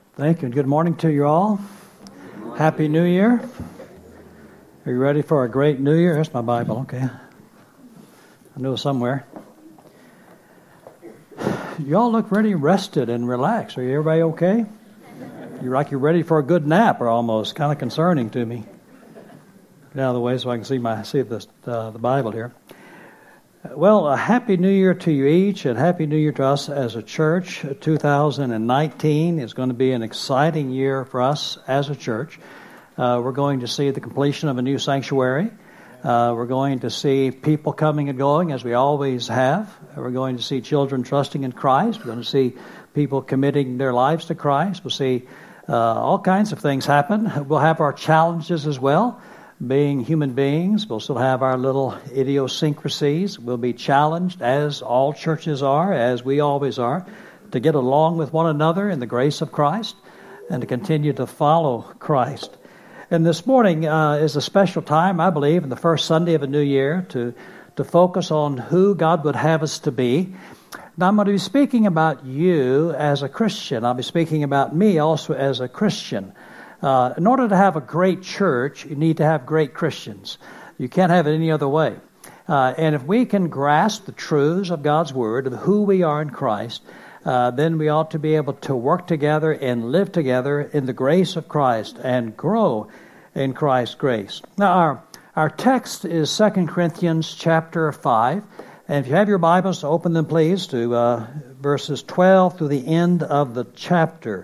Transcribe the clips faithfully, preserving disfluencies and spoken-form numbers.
Thank you, and good morning to you all. Happy New Year. Are you ready for a great New Year? Here's my Bible, okay. I know somewhere. You all look pretty rested and relaxed. Are you everybody okay? You're like you're ready for a good nap, or almost. Kind of concerning to me. Get out of the way so I can see my see this uh, the Bible here. Well, a happy New Year to you each, and happy New Year to us as a church. two thousand nineteen is going to be an exciting year for us as a church. Uh, we're going to see the completion of a new sanctuary. Uh, we're going to see people coming and going, as we always have. We're going to see children trusting in Christ. We're going to see people committing their lives to Christ. We'll see uh, all kinds of things happen. We'll have our challenges as well. Being human beings, we'll still have our little idiosyncrasies. We'll be challenged, as all churches are, as we always are, to get along with one another in the grace of Christ and to continue to follow Christ. And this morning uh, is a special time, I believe, in the first Sunday of a new year to, to focus on who God would have us to be. Now, I'm going to be speaking about you as a Christian. I'll be speaking about me also as a Christian. Uh, in order to have a great church, you need to have great Christians. You can't have it any other way. Uh, and if we can grasp the truths of God's Word, of who we are in Christ, uh, then we ought to be able to work together and live together in the grace of Christ and grow in Christ's grace. Now, our, our text is Second Corinthians chapter five. And if you have your Bibles, open them, please, to uh, verses twelve through the end of the chapter.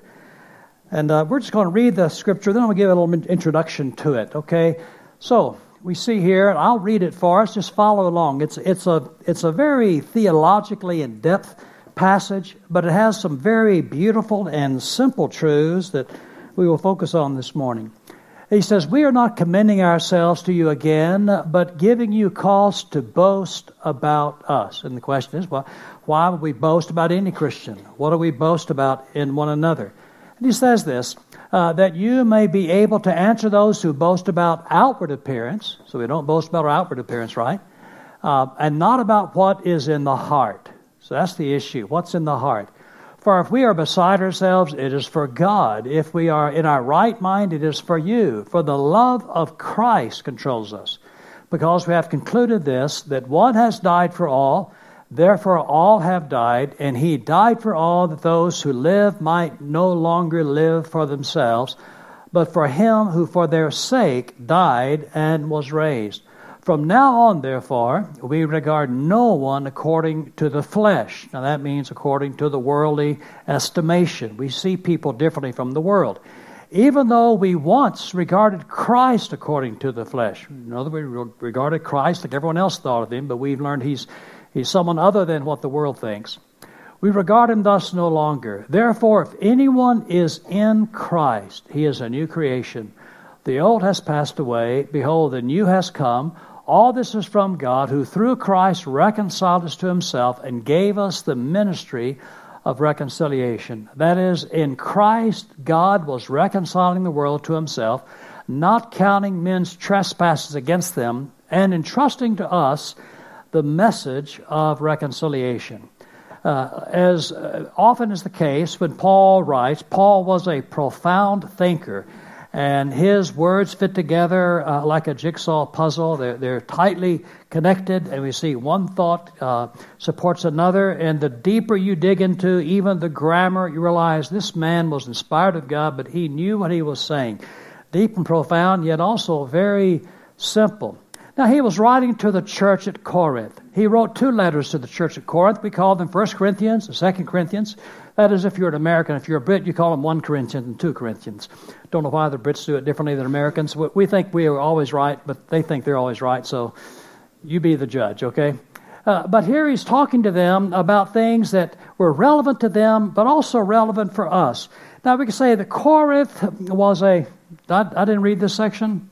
And uh, we're just going to read the scripture, then I'm going to give a little introduction to it, okay? So, we see here, and I'll read it for us, just follow along. It's it's a it's a very theologically in-depth passage, but it has some very beautiful and simple truths that we will focus on this morning. He says, "We are not commending ourselves to you again, but giving you cause to boast about us." And the question is, well, why would we boast about any Christian? What do we boast about in one another? And he says this, uh, that you may be able to answer those who boast about outward appearance. So we don't boast about our outward appearance, right? Uh, and not about what is in the heart. So that's the issue. What's in the heart? For if we are beside ourselves, it is for God. If we are in our right mind, it is for you. For the love of Christ controls us. Because we have concluded this, that one has died for all, therefore all have died, and he died for all, that those who live might no longer live for themselves, but for him who for their sake died and was raised. From now on, therefore, we regard no one according to the flesh. Now that means according to the worldly estimation. We see people differently from the world. Even though we once regarded Christ according to the flesh. In other words, we regarded Christ like everyone else thought of him, but we've learned he's He's someone other than what the world thinks. We regard him thus no longer. Therefore, if anyone is in Christ, he is a new creation. The old has passed away. Behold, the new has come. All this is from God, who through Christ reconciled us to himself and gave us the ministry of reconciliation. That is, in Christ, God was reconciling the world to himself, not counting men's trespasses against them, and entrusting to us the message of reconciliation. Uh, as uh, often is the case when Paul writes, Paul was a profound thinker, and his words fit together uh, like a jigsaw puzzle. They're, they're tightly connected, and we see one thought uh, supports another, and the deeper you dig into even the grammar, you realize this man was inspired of God, but he knew what he was saying. Deep and profound, yet also very simple. Now, he was writing to the church at Corinth. He wrote two letters to the church at Corinth. We call them First Corinthians and Second Corinthians. That is, if you're an American. If you're a Brit, you call them First Corinthians and Two Corinthians. Don't know why the Brits do it differently than Americans. We think we are always right, but they think they're always right, so you be the judge, okay? Uh, but here he's talking to them about things that were relevant to them, but also relevant for us. Now, we can say that Corinth was a... I, I didn't read this section.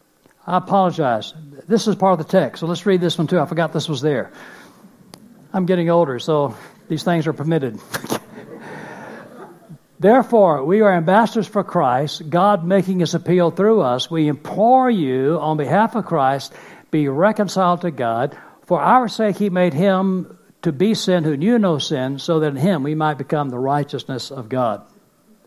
I apologize. This is part of the text, so let's read this one too. I forgot this was there. I'm getting older, so these things are permitted. Therefore, we are ambassadors for Christ, God making his appeal through us. We implore you, on behalf of Christ, be reconciled to God. For our sake he made him to be sin who knew no sin, so that in him we might become the righteousness of God.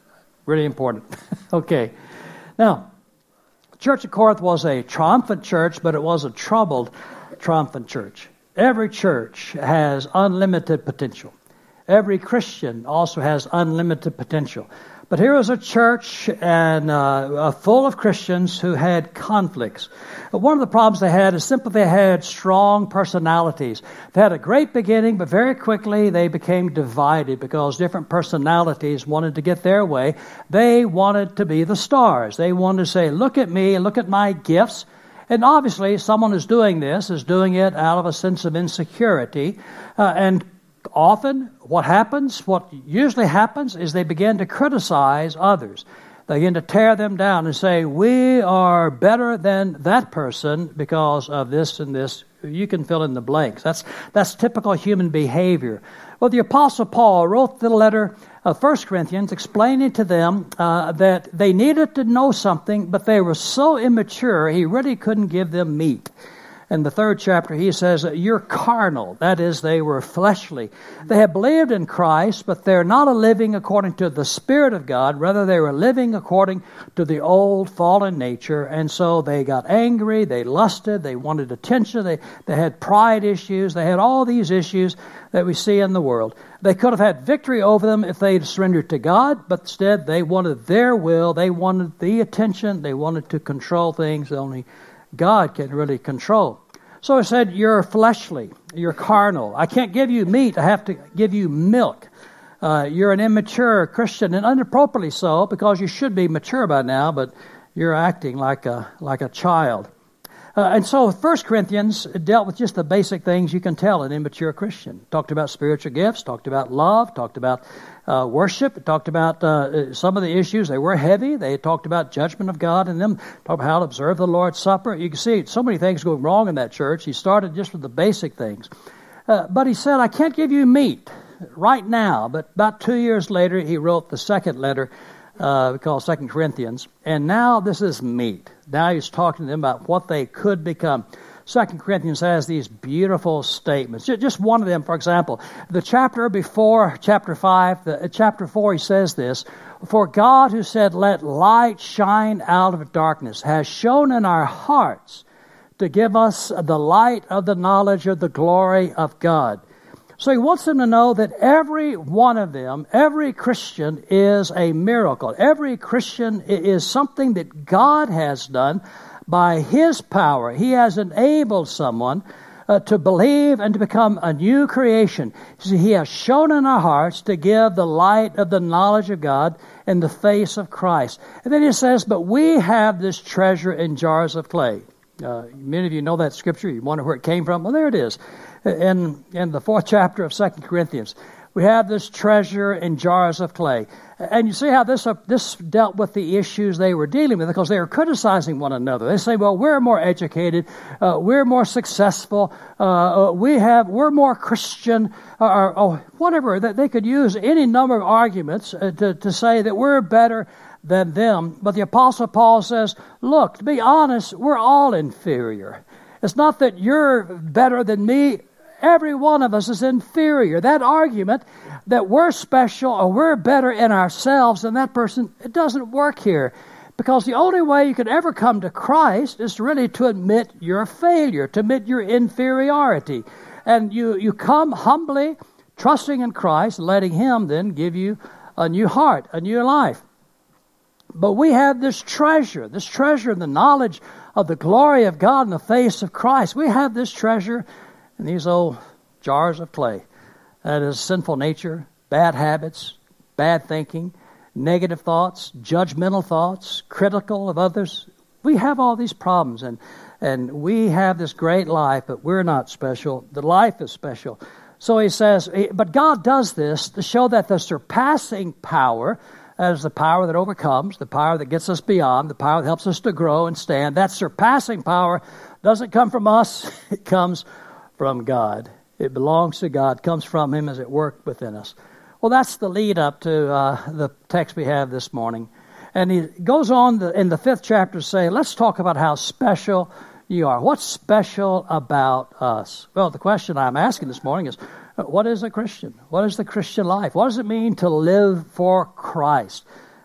Really important. Okay. Now, the Church of Corinth was a triumphant church, but it was a troubled, triumphant church. Every church has unlimited potential. Every Christian also has unlimited potential. But here was a church and uh, full of Christians who had conflicts. One of the problems they had is simply they had strong personalities. They had a great beginning, but very quickly they became divided because different personalities wanted to get their way. They wanted to be the stars. They wanted to say, look at me, look at my gifts. And obviously someone who's doing this is doing it out of a sense of insecurity. Uh, and often what happens, what usually happens, is they begin to criticize others. They begin to tear them down and say, we are better than that person because of this and this. You can fill in the blanks. That's that's typical human behavior. Well, the Apostle Paul wrote the letter of First Corinthians explaining to them uh, that they needed to know something, but they were so immature, he really couldn't give them meat. In the third chapter, he says, you're carnal. That is, they were fleshly. They have believed in Christ, but they're not living according to the Spirit of God. Rather, they were living according to the old fallen nature. And so they got angry, they lusted, they wanted attention, they, they had pride issues, they had all these issues that we see in the world. They could have had victory over them if they'd surrendered to God, but instead they wanted their will, they wanted the attention, they wanted to control things that only God can really control. So I said, you're fleshly, you're carnal. I can't give you meat, I have to give you milk. Uh, you're an immature Christian, and inappropriately so, because you should be mature by now, but you're acting like a like a child. Uh, and so First Corinthians dealt with just the basic things you can tell an immature Christian. Talked about spiritual gifts, talked about love, talked about uh, worship, talked about uh, some of the issues. They were heavy. They talked about judgment of God in them, talked about how to observe the Lord's Supper. You can see so many things going wrong in that church. He started just with the basic things. Uh, but he said, I can't give you meat right now. But about two years later, he wrote the second letter, Uh, we call Second Corinthians, and now this is meat. Now he's talking to them about what they could become. Second Corinthians has these beautiful statements. Just one of them, for example, the chapter before chapter five, the, chapter four, he says this, for God who said, let light shine out of darkness, has shone in our hearts to give us the light of the knowledge of the glory of God. So he wants them to know that every one of them, every Christian is a miracle. Every Christian is something that God has done by His power. He has enabled someone uh, to believe and to become a new creation. See, He has shown in our hearts to give the light of the knowledge of God in the face of Christ. And then he says, but we have this treasure in jars of clay. Uh, many of you know that scripture. You wonder where it came from. Well, there it is. In, in the fourth chapter of Second Corinthians, we have this treasure in jars of clay. And you see how this uh, this dealt with the issues they were dealing with, because they were criticizing one another. They say, well, we're more educated, uh, we're more successful, uh, we have, we're more Christian, or, or whatever. That they could use any number of arguments uh, to, to say that we're better than them. But the Apostle Paul says, look, to be honest, we're all inferior. It's not that you're better than me. Every one of us is inferior. That argument that we're special or we're better in ourselves than that person, it doesn't work here. Because the only way you could ever come to Christ is really to admit your failure, to admit your inferiority. And you, you come humbly, trusting in Christ, letting Him then give you a new heart, a new life. But we have this treasure, this treasure in the knowledge of the glory of God in the face of Christ. We have this treasure in these old jars of clay. That is sinful nature, bad habits, bad thinking, negative thoughts, judgmental thoughts, critical of others. We have all these problems, and, and we have this great life, but we're not special. The life is special. So he says, but God does this to show that the surpassing power, that is the power that overcomes, the power that gets us beyond, the power that helps us to grow and stand, that surpassing power doesn't come from us, it comes from God. It belongs to God, comes from Him as it worked within us. Well, that's the lead up to uh, the text we have this morning. And he goes on the, in the fifth chapter to say, let's talk about how special you are. What's special about us? Well, the question I'm asking this morning is, what is a Christian? What is the Christian life? What does it mean to live for Christ?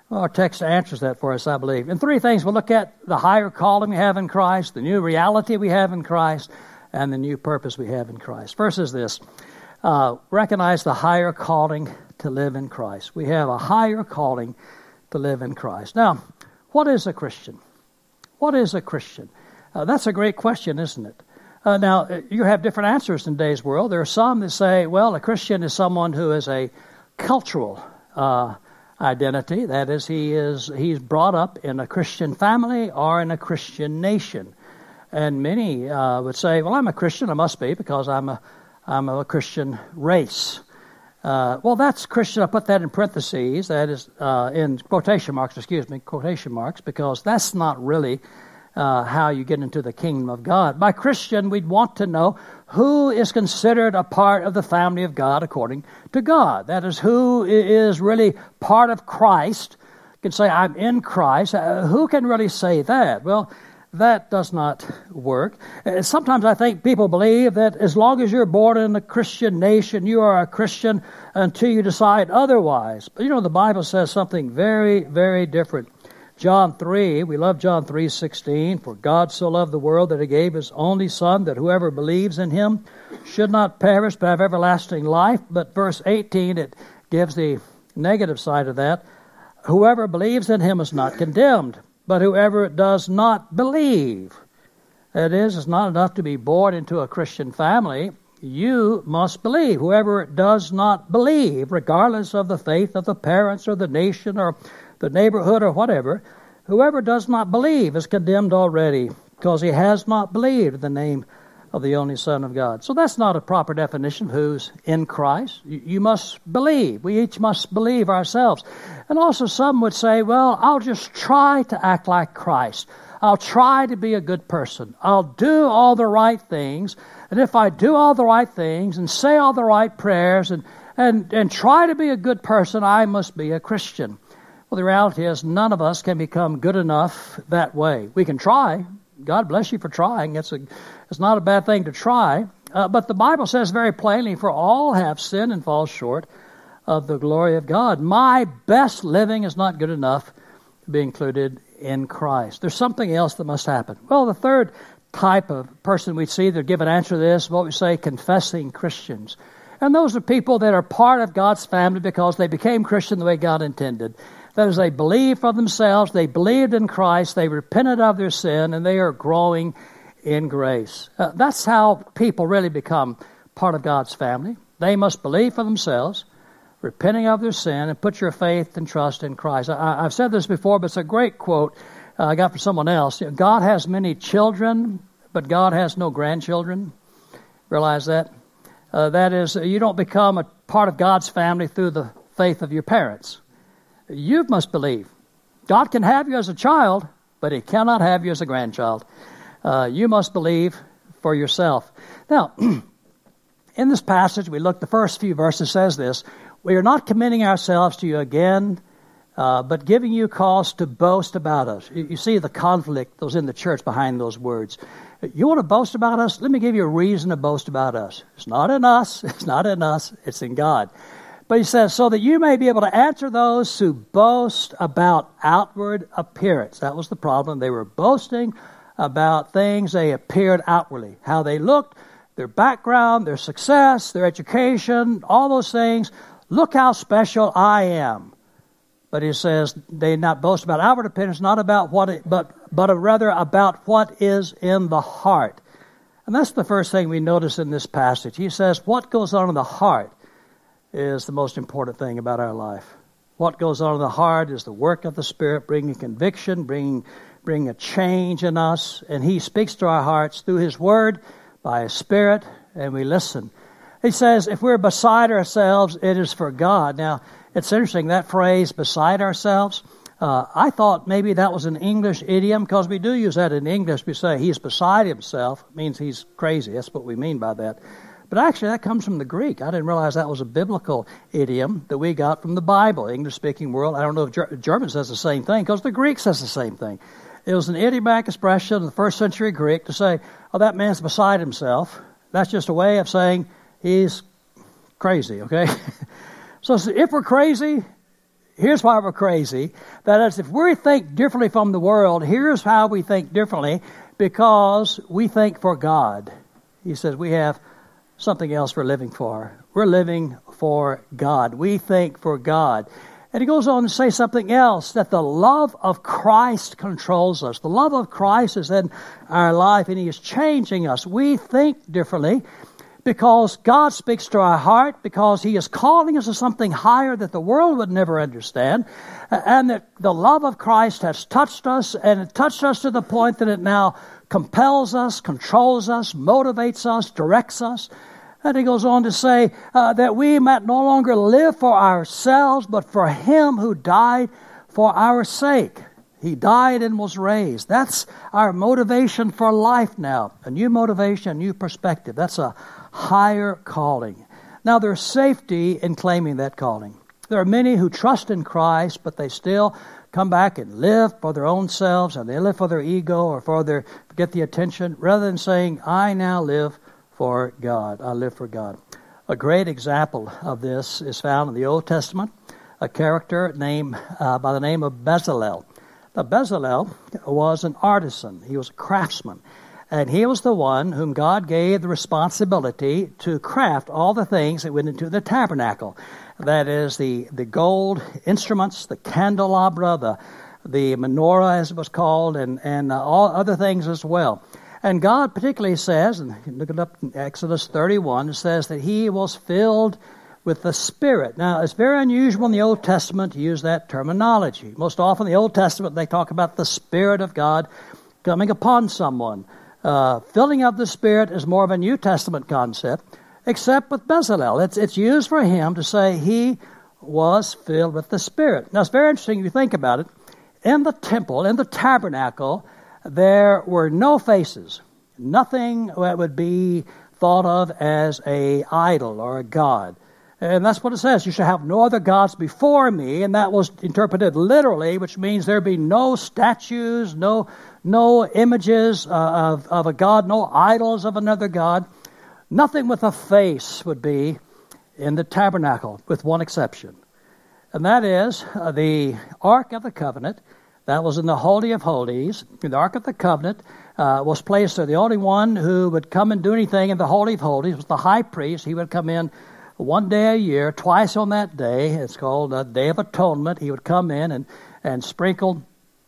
Well, our text answers that for us, I believe. And three things. We'll look at the higher calling we have in Christ, the new reality we have in Christ, and the new purpose we have in Christ. First is this. Uh, recognize the higher calling to live in Christ. We have a higher calling to live in Christ. Now, what is a Christian? What is a Christian? Uh, that's a great question, isn't it? Uh, now, you have different answers in today's world. There are some that say, well, a Christian is someone who is a cultural uh identity. That is, he is he's brought up in a Christian family or in a Christian nation. And many uh, would say, well, I'm a Christian. I must be because I'm a I'm a Christian race. Uh, well, that's Christian. I put that in parentheses. That is uh, in quotation marks. Excuse me, quotation marks, because that's not really uh, how you get into the kingdom of God. By Christian, we'd want to know who is considered a part of the family of God according to God. That is, who is really part of Christ. You can say, I'm in Christ. Uh, who can really say that? Well, that does not work. Uh, sometimes I think people believe that as long as you're born in a Christian nation, you are a Christian until you decide otherwise. But you know, the Bible says something very, very different. John three, we love John three sixteen. For God so loved the world that he gave his only Son, that whoever believes in him should not perish but have everlasting life. But verse eighteen, it gives the negative side of that. Whoever believes in him is not condemned, but whoever does not believe. That is, it's not enough to be born into a Christian family. You must believe. Whoever does not believe, regardless of the faith of the parents or the nation or the neighborhood or whatever, whoever does not believe is condemned already because he has not believed in the name of the only Son of God. So that's not a proper definition of who's in Christ. You, you must believe. We each must believe ourselves. And also some would say, well, I'll just try to act like Christ. I'll try to be a good person. I'll do all the right things. And if I do all the right things and say all the right prayers and, and, and try to be a good person, I must be a Christian. Well, the reality is none of us can become good enough that way. We can try. God bless you for trying. It's a, it's not a bad thing to try. Uh, but the Bible says very plainly, for all have sinned and fall short of the glory of God. My best living is not good enough to be included in Christ. There's something else that must happen. Well, the third type of person we see that give an answer to this, what we say, confessing Christians. And those are people that are part of God's family because they became Christian the way God intended. That is, they believe for themselves, they believed in Christ, they repented of their sin, and they are growing in grace. Uh, that's how people really become part of God's family. They must believe for themselves, repenting of their sin, and put your faith and trust in Christ. I, I've said this before, but it's a great quote uh, I got from someone else. You know, God has many children, but God has no grandchildren. Realize that? Uh, that is, you don't become a part of God's family through the faith of your parents. You must believe. God can have you as a child, but he cannot have you as a grandchild. Uh, you must believe for yourself. Now, in this passage, we look, the first few verses says this, we are not committing ourselves to you again, uh, but giving you cause to boast about us. You, you see the conflict that was in the church behind those words. You want to boast about us? Let me give you a reason to boast about us. It's not in us. It's not in us. It's in God. But he says, so that you may be able to answer those who boast about outward appearance. That was the problem. They were boasting about things they appeared outwardly, how they looked, their background, their success, their education, all those things. Look how special I am. But he says they not boast about outward appearance, not about what it, but but rather about what is in the heart. And that's the first thing we notice in this passage. He says what goes on in the heart is the most important thing about our life. What goes on in the heart is the work of the Spirit, bringing conviction, bringing, bringing a change in us. And he speaks to our hearts through his word, by his Spirit, and we listen. He says if we're beside ourselves, it is for God. Now, it's interesting, that phrase, beside ourselves, uh, I thought maybe that was an English idiom, because we do use that in English. We say he's beside himself. It means he's crazy. That's what we mean by that. But actually, that comes from the Greek. I didn't realize that was a biblical idiom that we got from the Bible, English-speaking world. I don't know if Ger- German says the same thing, because the Greek says the same thing. It was an idiomatic expression in the first century Greek to say, oh, that man's beside himself. That's just a way of saying he's crazy, okay? So if we're crazy, Here's why we're crazy. That is, if we think differently from the world, here's how we think differently, because we think for God. He says we have something else we're living for. We're living for God. We think for God. And he goes on to say something else, that the love of Christ controls us. The love of Christ is in our life, and he is changing us. We think differently because God speaks to our heart, because he is calling us to something higher that the world would never understand, and that the love of Christ has touched us, and it touched us to the point that it now compels us, controls us, motivates us, directs us. And he goes on to say uh, that we might no longer live for ourselves, but for him who died for our sake. He died and was raised. That's our motivation for life now. A new motivation, a new perspective. That's a higher calling. Now, there's safety in claiming that calling. There are many who trust in Christ, but they still come back and live for their own selves, and they live for their ego or for their get the attention, rather than saying, I now live for God. I live for God. A great example of this is found in the Old Testament, a character named uh, by the name of Bezalel. Now, Bezalel was an artisan. He was a craftsman. And he was the one whom God gave the responsibility to craft all the things that went into the tabernacle. That is, the, the gold instruments, the candelabra, the, the menorah, as it was called, and, and uh, all other things as well. And God particularly says, and you can look it up in Exodus thirty-one, it says that he was filled with the Spirit. Now, it's very unusual in the Old Testament to use that terminology. Most often in the Old Testament, they talk about the Spirit of God coming upon someone. Uh, filling of the Spirit is more of a New Testament concept, except with Bezalel. It's, it's used for him to say he was filled with the Spirit. Now, it's very interesting if you think about it. In the temple, in the tabernacle, there were no faces, nothing that would be thought of as a idol or a god. And that's what it says. You shall have no other gods before me. And that was interpreted literally, which means there be no statues, no no images uh, of, of a god, no idols of another god. Nothing with a face would be in the tabernacle, with one exception. And that is uh, the Ark of the Covenant. That was in the Holy of Holies. The Ark of the Covenant uh, was placed there. The only one who would come and do anything in the Holy of Holies was the high priest. He would come in one day a year, twice on that day. It's called a Day of Atonement. He would come in and, and sprinkle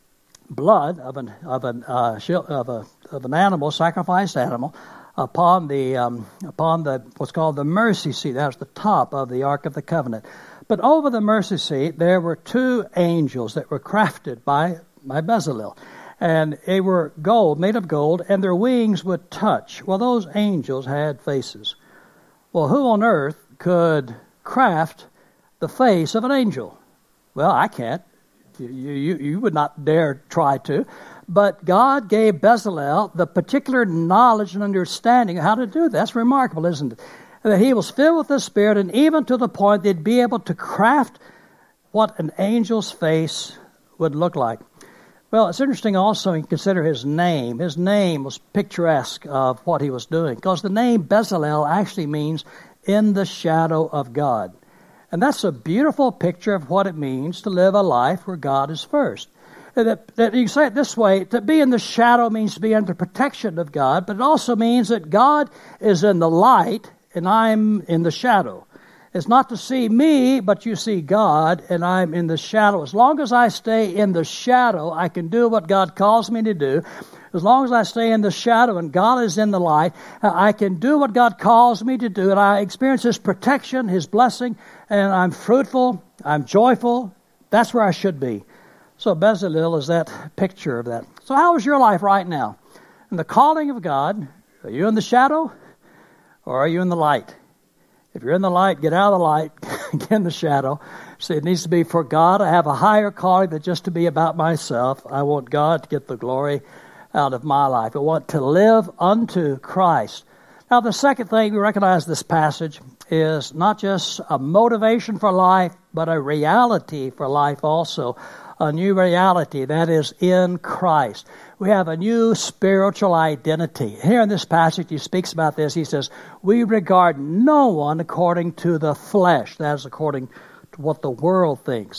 blood of an of an uh, of a of an animal, sacrificed animal, upon the um, upon the what's called the mercy seat. That was the top of the Ark of the Covenant. But over the mercy seat, there were two angels that were crafted by by Bezalel, and they were gold, made of gold, and their wings would touch. Well, those angels had faces. Well, who on earth could craft the face of an angel? Well, I can't. You, you, you would not dare try to. But God gave Bezalel the particular knowledge and understanding of how to do that. That's remarkable, isn't it? That he was filled with the Spirit, and even to the point they'd be able to craft what an angel's face would look like. Well, it's interesting also you consider his name. His name was picturesque of what he was doing, because the name Bezalel actually means in the shadow of God. And that's a beautiful picture of what it means to live a life where God is first. That, that you can say it this way, to be in the shadow means to be under protection of God, but it also means that God is in the light and I'm in the shadow. It's not to see me, but you see God, and I'm in the shadow. As long as I stay in the shadow, I can do what God calls me to do. As long as I stay in the shadow and God is in the light, I can do what God calls me to do, and I experience His protection, His blessing, and I'm fruitful, I'm joyful. That's where I should be. So Bezalel is that picture of that. So how is your life right now? In the calling of God, are you in the shadow or are you in the light? If you're in the light, get out of the light, get in the shadow. See, it needs to be for God. I have a higher calling than just to be about myself. I want God to get the glory out of my life. I want to live unto Christ. Now, the second thing we recognize this passage is not just a motivation for life, but a reality for life also. A new reality, that is in Christ. We have a new spiritual identity. Here in this passage, he speaks about this. He says, we regard no one according to the flesh. That is according to what the world thinks.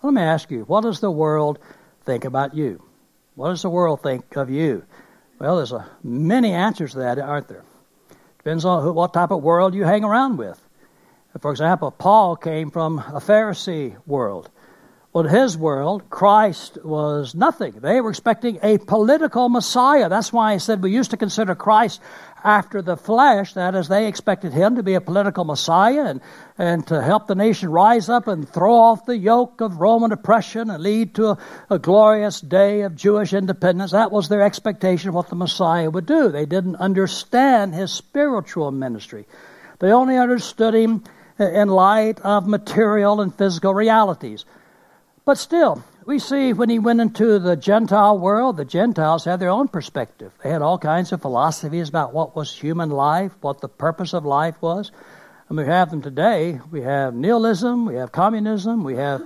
Let me ask you, what does the world think about you? What does the world think of you? Well, there's a, many answers to that, aren't there? Depends on who, what type of world you hang around with. For example, Paul came from a Pharisee world. Well, in his world, Christ was nothing. They were expecting a political Messiah. That's why he said we used to consider Christ after the flesh. That is, they expected him to be a political Messiah and, and to help the nation rise up and throw off the yoke of Roman oppression and lead to a, a glorious day of Jewish independence. That was their expectation of what the Messiah would do. They didn't understand his spiritual ministry. They only understood him in light of material and physical realities. But still, we see when he went into the Gentile world, the Gentiles had their own perspective. They had all kinds of philosophies about what was human life, what the purpose of life was. And we have them today. We have nihilism, we have communism, we have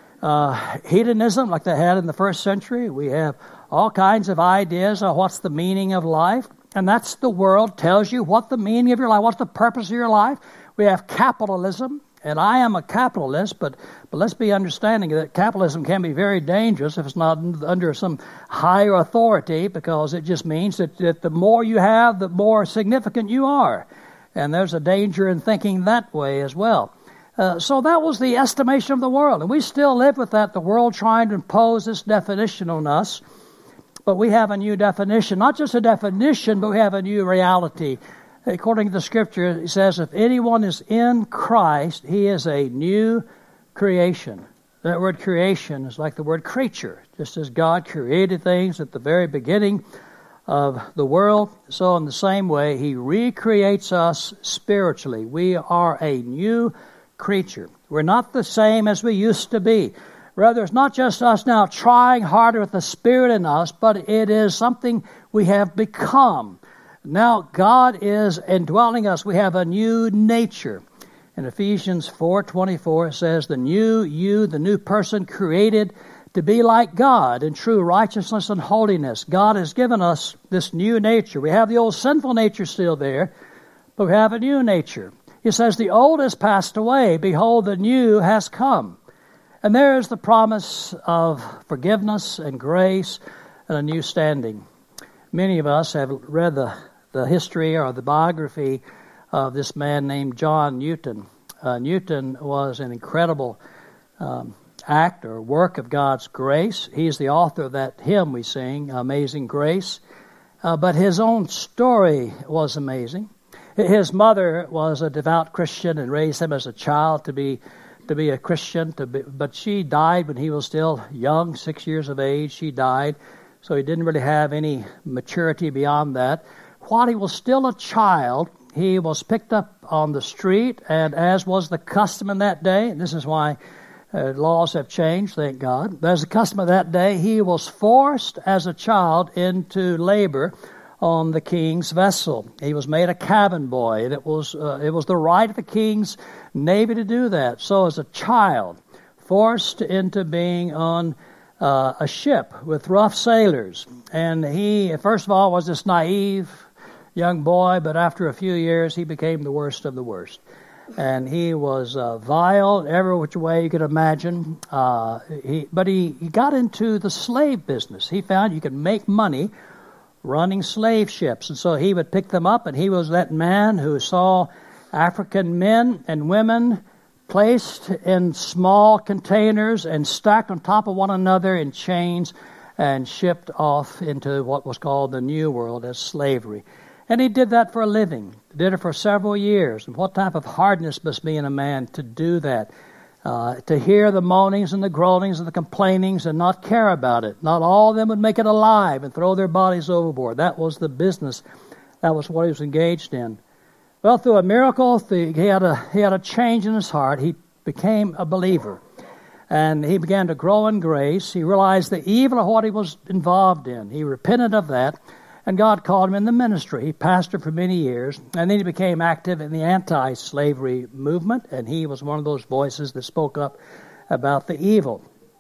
uh, hedonism like they had in the first century. We have all kinds of ideas of what's the meaning of life. And that's the world tells you what the meaning of your life, what's the purpose of your life. We have capitalism. And I am a capitalist, but, but let's be understanding that capitalism can be very dangerous if it's not under some higher authority, because it just means that, that the more you have, the more significant you are. And there's a danger in thinking that way as well. Uh, so that was the estimation of the world. And we still live with that, the world trying to impose this definition on us. But we have a new definition, not just a definition, but we have a new reality. According to the Scripture, it says, if anyone is in Christ, he is a new creation. That word creation is like the word creature. Just as God created things at the very beginning of the world, so in the same way, he recreates us spiritually. We are a new creature. We're not the same as we used to be. Rather, it's not just us now trying harder with the Spirit in us, but it is something we have become. Now God is indwelling us. We have a new nature. In Ephesians four twenty-four, it says, the new you, the new person created to be like God in true righteousness and holiness. God has given us this new nature. We have the old sinful nature still there, but we have a new nature. He says, the old has passed away. Behold, the new has come. And there is the promise of forgiveness and grace and a new standing. Many of us have read the the history or the biography of this man named John Newton. Uh, Newton was an incredible um, act or work of God's grace. He's the author of that hymn we sing, Amazing Grace. Uh, but his own story was amazing. His mother was a devout Christian and raised him as a child to be to be a Christian. To be, but she died when he was still young, six years of age. She died, so he didn't really have any maturity beyond that. While he was still a child, he was picked up on the street, and as was the custom in that day, and this is why uh, laws have changed, thank God, but as the custom of that day, he was forced as a child into labor on the king's vessel. He was made a cabin boy, and it was uh, it was the right of the king's navy to do that. So as a child, forced into being on uh, a ship with rough sailors, and he, first of all, was this naive young boy, but after a few years, he became the worst of the worst. And he was uh, vile every which way you could imagine. Uh, he, but he, he got into the slave business. He found you could make money running slave ships. And so he would pick them up, and he was that man who saw African men and women placed in small containers and stacked on top of one another in chains and shipped off into what was called the New World as slavery. And he did that for a living, did it for several years. And what type of hardness must be in a man to do that? Uh, to hear the moanings and the groanings and the complainings and not care about it. Not all of them would make it alive and throw their bodies overboard. That was the business. That was what he was engaged in. Well, through a miracle, he had a, he had a change in his heart. He became a believer. And he began to grow in grace. He realized the evil of what he was involved in. He repented of that. And God called him in the ministry. He pastored for many years, and then he became active in the anti-slavery movement, and he was one of those voices that spoke up about the evil.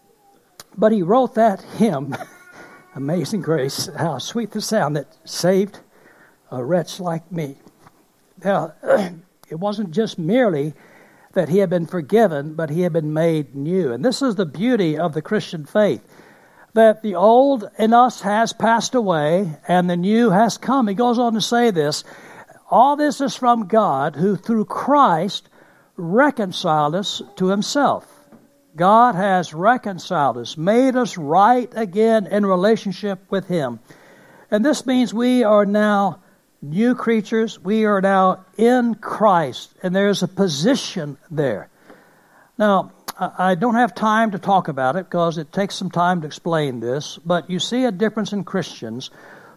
But he wrote that hymn, Amazing Grace, how sweet the sound that saved a wretch like me. Now, it wasn't just merely that he had been forgiven, but he had been made new. And this is the beauty of the Christian faith, that the old in us has passed away and the new has come. He goes on to say this, all this is from God, who through Christ reconciled us to himself. God has reconciled us, made us right again in relationship with him. And this means we are now new creatures. We are now in Christ, and there's a position there. Now, I don't have time to talk about it because it takes some time to explain this, but you see a difference in Christians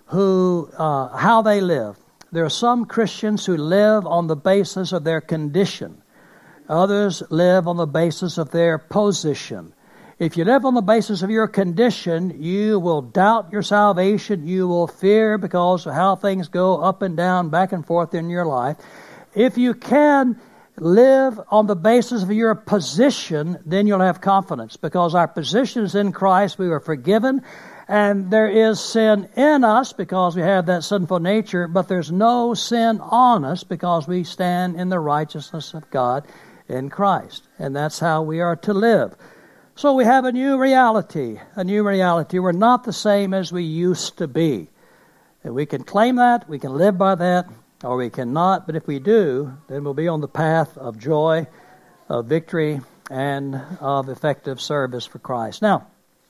who, uh, how they live. There are some Christians who live on the basis of their condition. Others live on the basis of their position. If you live on the basis of your condition, you will doubt your salvation. You will fear because of how things go up and down, back and forth in your life. If you can live on the basis of your position, then you'll have confidence, because our position is in Christ. We were forgiven, and there is sin in us because we have that sinful nature, but there's no sin on us because we stand in the righteousness of God in Christ. And that's how we are to live. So we have a new reality, a new reality. We're not the same as we used to be. And we can claim that, we can live by that, or we cannot. But if we do, then we'll be on the path of joy, of victory, and of effective service for Christ. Now,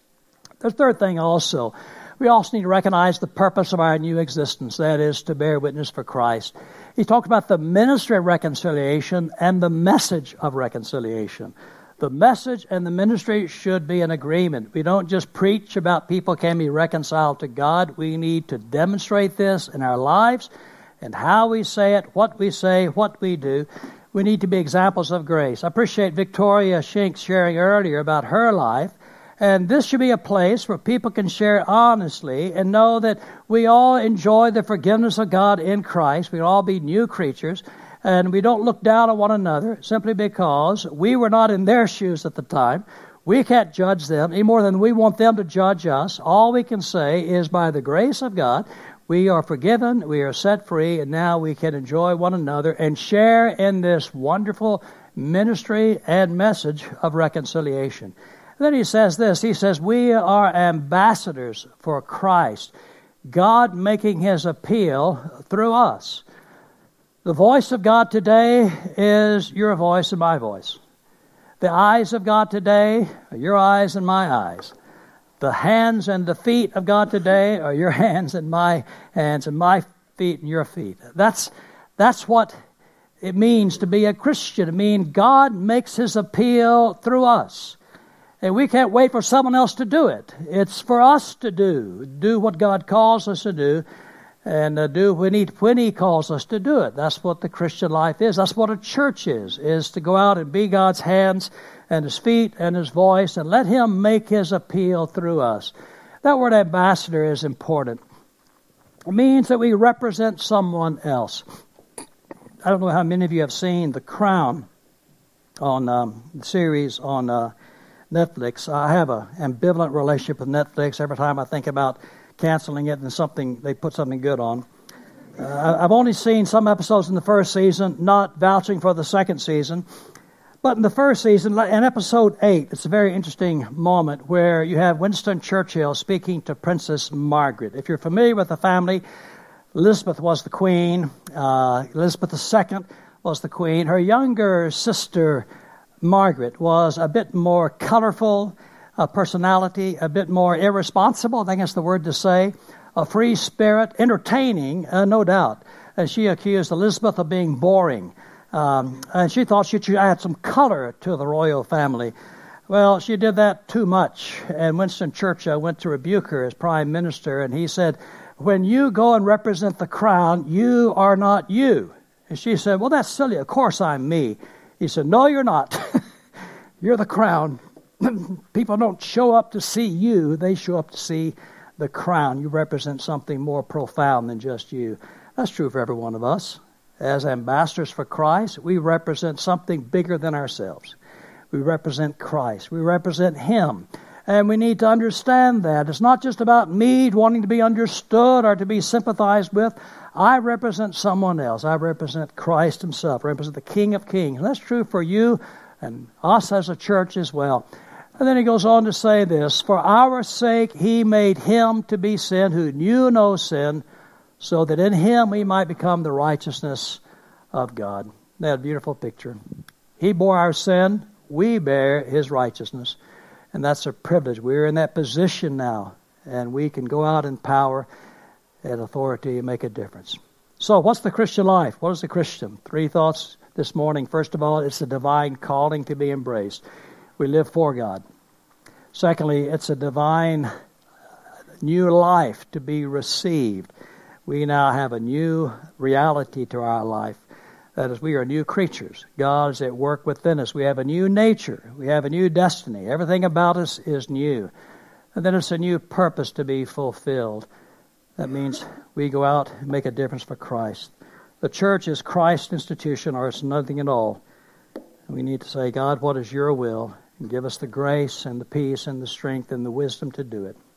the third thing also, we also need to recognize the purpose of our new existence, that is, to bear witness for Christ. He talked about the ministry of reconciliation and the message of reconciliation. The message and the ministry should be in agreement. We don't just preach about people can be reconciled to God. We need to demonstrate this in our lives and how we say it, what we say, what we do. We need to be examples of grace. I appreciate Victoria Schenck sharing earlier about her life. And this should be a place where people can share honestly and know that we all enjoy the forgiveness of God in Christ. We all be new creatures. And we don't look down on one another simply because we were not in their shoes at the time. We can't judge them any more than we want them to judge us. All we can say is by the grace of God, we are forgiven, we are set free, and now we can enjoy one another and share in this wonderful ministry and message of reconciliation. Then he says this, he says, we are ambassadors for Christ, God making his appeal through us. The voice of God today is your voice and my voice. The eyes of God today are your eyes and my eyes. The hands and the feet of God today are your hands and my hands, and my feet and your feet. That's, that's what it means to be a Christian. It means God makes his appeal through us. And we can't wait for someone else to do it. It's for us to do. Do what God calls us to do. And uh, do when he, when he calls us to do it. That's what the Christian life is. That's what a church is, is to go out and be God's hands and his feet and his voice and let him make his appeal through us. That word ambassador is important. It means that we represent someone else. I don't know how many of you have seen The Crown on um, the series on uh, Netflix. I have an ambivalent relationship with Netflix. Every time I think about canceling it and something, they put something good on. Uh, I've only seen some episodes in the first season, not vouching for the second season. But in the first season, in episode eight, it's a very interesting moment where you have Winston Churchill speaking to Princess Margaret. If you're familiar with the family, Elizabeth was the queen. Uh, Elizabeth the Second was the queen. Her younger sister, Margaret, was a bit more colorful, a personality, a bit more irresponsible, I think that's the word to say, a free spirit, entertaining, uh, no doubt. And she accused Elizabeth of being boring. Um, and she thought she should add some color to the royal family. Well, she did that too much. And Winston Churchill went to rebuke her as prime minister. And he said, when you go and represent the crown, you are not you. And she said, well, that's silly. Of course I'm me. He said, no, you're not. You're the crown. People don't show up to see you. They show up to see the crown. You represent something more profound than just you. That's true for every one of us. As ambassadors for Christ, we represent something bigger than ourselves. We represent Christ. We represent him. And we need to understand that. It's not just about me wanting to be understood or to be sympathized with. I represent someone else. I represent Christ himself. I represent the King of Kings. And that's true for you and us as a church as well. And then he goes on to say this, for our sake he made him to be sin who knew no sin, so that in him we might become the righteousness of God. That beautiful picture. He bore our sin, we bear his righteousness. And that's a privilege. We're in that position now, and we can go out in power and authority and make a difference. So what's the Christian life? What is the Christian? Three thoughts this morning. First of all, it's a divine calling to be embraced. We live for God. Secondly, it's a divine new life to be received. We now have a new reality to our life. That is, we are new creatures. God is at work within us. We have a new nature. We have a new destiny. Everything about us is new. And then it's a new purpose to be fulfilled. That means we go out and make a difference for Christ. The church is Christ's institution, or it's nothing at all. We need to say, God, what is your will? And give us the grace and the peace and the strength and the wisdom to do it.